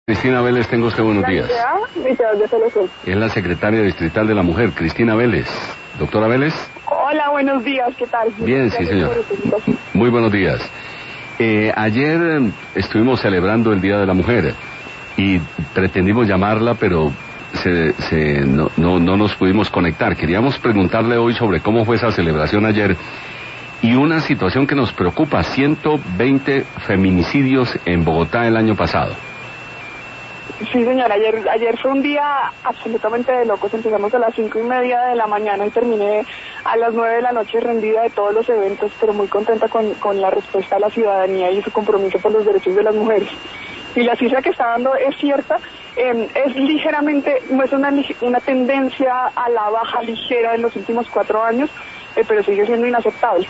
Cristina Vélez, tenga usted buenos días. Es la secretaria distrital de la mujer, Cristina Vélez. Doctora Vélez. Hola, buenos días, ¿qué tal? Bien, sí, señora. Muy buenos días. Ayer estuvimos celebrando el Día de la Mujer y pretendimos llamarla, pero no nos pudimos conectar. Queríamos preguntarle hoy sobre cómo fue esa celebración ayer y una situación que nos preocupa: 120 feminicidios en Bogotá el año pasado. Sí, señora, ayer fue un día absolutamente de locos. Empezamos a las 5:30 de la mañana y terminé a las 9 de la noche rendida de todos los eventos, pero muy contenta con la respuesta de la ciudadanía y su compromiso por los derechos de las mujeres. Y la cifra que está dando es cierta, es ligeramente, muestra una tendencia a la baja ligera en los últimos 4 años, pero sigue siendo inaceptable.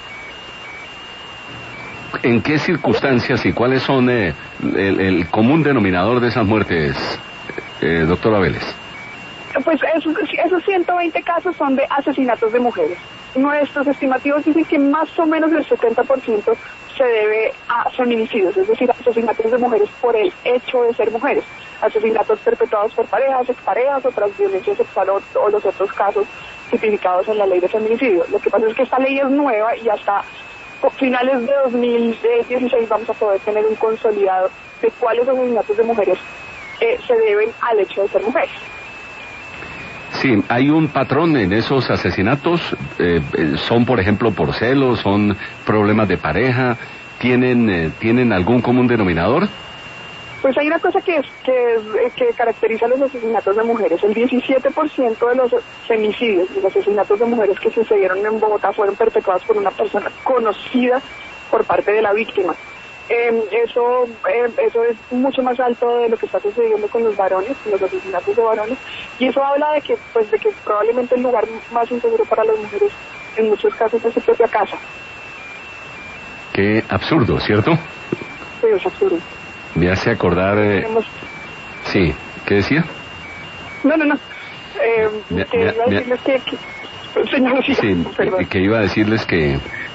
¿En qué circunstancias y cuáles son el común denominador de esas muertes, doctora Vélez? Pues esos 120 casos son de asesinatos de mujeres. Nuestros estimativos dicen que más o menos el 70% se debe a feminicidios, es decir, asesinatos de mujeres por el hecho de ser mujeres. Asesinatos perpetuados por parejas, exparejas, otras violencia sexual o los otros casos tipificados en la ley de feminicidio. Lo que pasa es que esta ley es nueva y hasta finales de 2016 vamos a poder tener un consolidado de cuáles asesinatos de mujeres se deben al hecho de ser mujeres. Sí, hay un patrón en esos asesinatos. Son, por ejemplo, por celos, son problemas de pareja. ¿Tienen algún común denominador? Pues hay una cosa que caracteriza los asesinatos de mujeres. El 17% de los femicidios, los asesinatos de mujeres que sucedieron en Bogotá fueron perpetuados por una persona conocida por parte de la víctima. Eso es mucho más alto de lo que está sucediendo con los varones, con los asesinatos de varones, y eso habla de que probablemente el lugar más inseguro para las mujeres en muchos casos es su propia casa. Qué absurdo, ¿cierto? Sí, es absurdo. Me hace acordar... Sí, ¿qué decía? No. Iba a decirles que... Señor, sí, que iba a decirles que...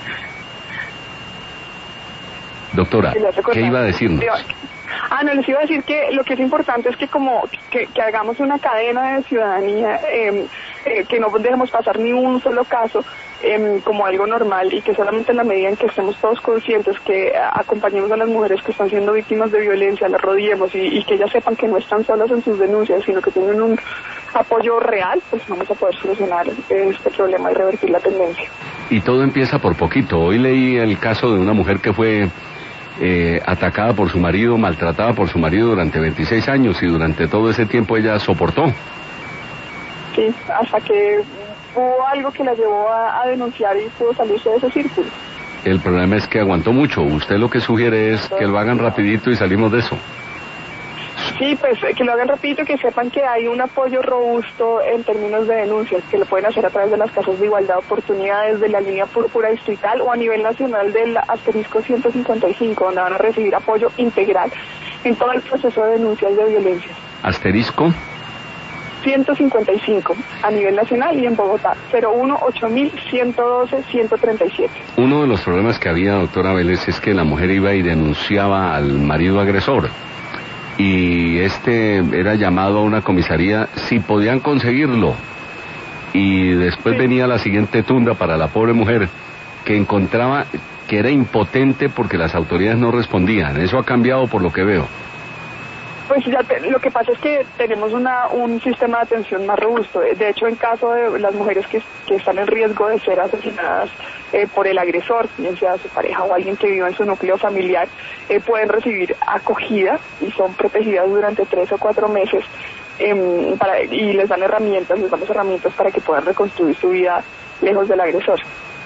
Doctora, ¿qué iba a decirnos? Les iba a decir que lo que es importante es que que hagamos una cadena de ciudadanía, que no dejemos pasar ni un solo caso como algo normal, y que solamente en la medida en que estemos todos conscientes, que acompañemos a las mujeres que están siendo víctimas de violencia, las rodeemos y que ellas sepan que no están solas en sus denuncias, sino que tienen un apoyo real, pues vamos a poder solucionar este problema y revertir la tendencia. Y todo empieza por poquito. Hoy leí el caso de una mujer que fue atacada por su marido, maltratada por su marido durante 26 años, y durante todo ese tiempo ella soportó. Sí, hasta que hubo algo que la llevó a denunciar y pudo salirse de ese círculo. El problema es que aguantó mucho. Usted lo que sugiere es que lo hagan rapidito y salimos de eso. Sí, pues que lo hagan rapidito y que sepan que hay un apoyo robusto en términos de denuncias, que lo pueden hacer a través de las casas de igualdad de oportunidades, de la línea púrpura distrital o a nivel nacional del asterisco 155, donde van a recibir apoyo integral en todo el proceso de denuncias de violencia. ¿Asterisco? 155 a nivel nacional y en Bogotá 01-8112-137. Uno de los problemas que había, doctora Vélez, es que la mujer iba y denunciaba al marido agresor, y era llamado a una comisaría si podían conseguirlo, y después venía la siguiente tunda para la pobre mujer, que encontraba que era impotente porque las autoridades no respondían. Eso ha cambiado por lo que veo. Pues lo que pasa es que tenemos un sistema de atención más robusto. De hecho, en caso de las mujeres que están en riesgo de ser asesinadas por el agresor, bien sea su pareja o alguien que viva en su núcleo familiar, pueden recibir acogida y son protegidas durante 3 o 4 meses, y les damos herramientas para que puedan reconstruir su vida lejos del agresor.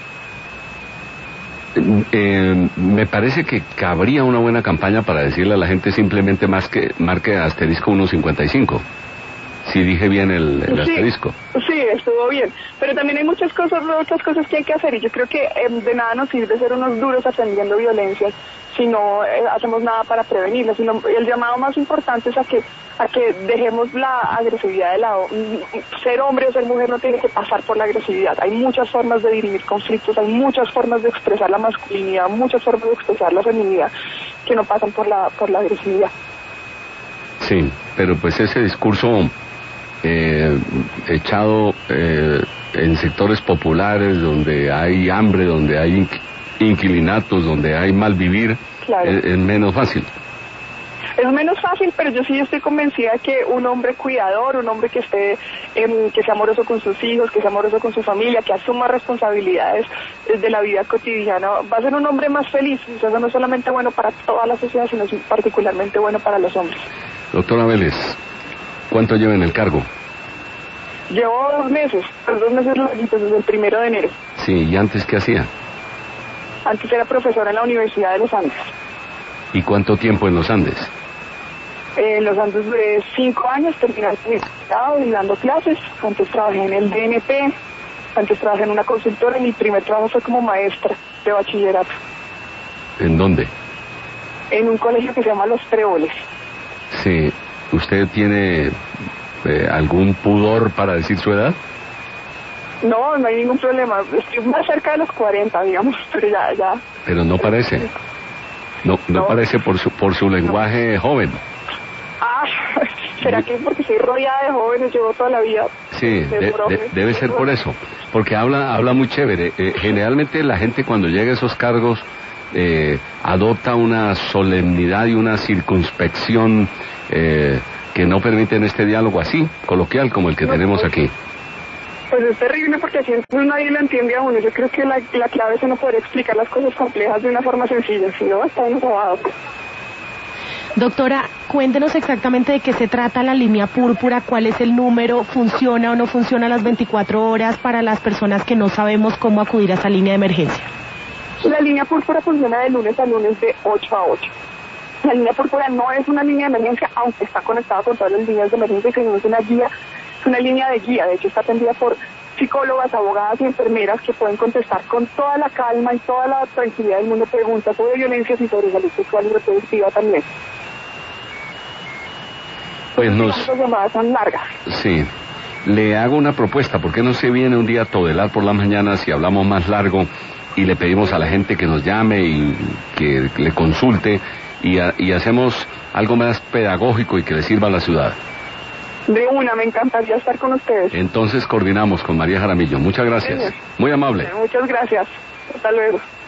Me parece que cabría una buena campaña para decirle a la gente simplemente marque asterisco 155. Si dije bien el asterisco. Sí, estuvo bien. Pero también hay otras cosas que hay que hacer, y yo creo que de nada nos sirve ser unos duros atendiendo violencias si no hacemos nada para prevenirlas. El llamado más importante es a que dejemos la agresividad de lado. Ser hombre o ser mujer no tiene que pasar por la agresividad. Hay muchas formas de dirimir conflictos, hay muchas formas de expresar la masculinidad, muchas formas de expresar la feminidad que no pasan por la agresividad. Sí, pero pues ese discurso echado en sectores populares donde hay hambre, donde hay inquilinatos, donde hay mal vivir, Claro. Es menos fácil. Es menos fácil, pero yo sí estoy convencida que un hombre cuidador, un hombre que esté, que sea amoroso con sus hijos, que sea amoroso con su familia, que asuma responsabilidades de la vida cotidiana, va a ser un hombre más feliz. O sea, eso no es solamente bueno para toda la sociedad, sino es particularmente bueno para los hombres. Doctora Vélez, ¿cuánto lleva en el cargo? Llevo 2 meses, pues 2 meses larguitos, desde el 1 de enero. Sí, ¿y antes qué hacía? Antes era profesora en la Universidad de los Andes. ¿Y cuánto tiempo en los Andes? En los Andes duré 5 años, terminé mi grado y dando clases. Antes trabajé en el DNP, antes trabajé en una consultora y mi primer trabajo fue como maestra de bachillerato. ¿En dónde? En un colegio que se llama Los Tréboles. Sí, ¿usted tiene algún pudor para decir su edad? No, no hay ningún problema. Estoy más cerca de los 40, digamos, pero ya. Pero no parece. No parece por su lenguaje joven. Ah, ¿será que es porque soy rodeada de jóvenes, llevo toda la vida? Sí, debe ser por eso, porque habla muy chévere. Generalmente la gente cuando llega a esos cargos adopta una solemnidad y una circunspección que no permiten este diálogo así, coloquial como el que tenemos aquí. Pues es terrible porque así nadie lo entiende a uno. Yo creo que la clave es no poder explicar las cosas complejas de una forma sencilla, si no, está enojado. Doctora, cuéntenos exactamente de qué se trata la línea púrpura, cuál es el número, funciona o no funciona a las 24 horas para las personas que no sabemos cómo acudir a esa línea de emergencia. La línea púrpura funciona de lunes a lunes de 8 a 8. La línea púrpura no es una línea de emergencia, aunque está conectada con todas las líneas de emergencia, que no es una guía, es una línea de guía. De hecho, está atendida por psicólogas, abogadas y enfermeras que pueden contestar con toda la calma y toda la tranquilidad del mundo preguntas sobre violencias y sobre salud sexual y reproductiva también. Pues las llamadas son largas. Sí. Le hago una propuesta, ¿por qué no se viene un día a Todelar por las mañanas y hablamos más largo y le pedimos a la gente que nos llame y que le consulte y hacemos algo más pedagógico y que le sirva a la ciudad? De una, me encantaría estar con ustedes. Entonces coordinamos con María Jaramillo. Muchas gracias. Sí. Muy amable. Muchas gracias. Hasta luego.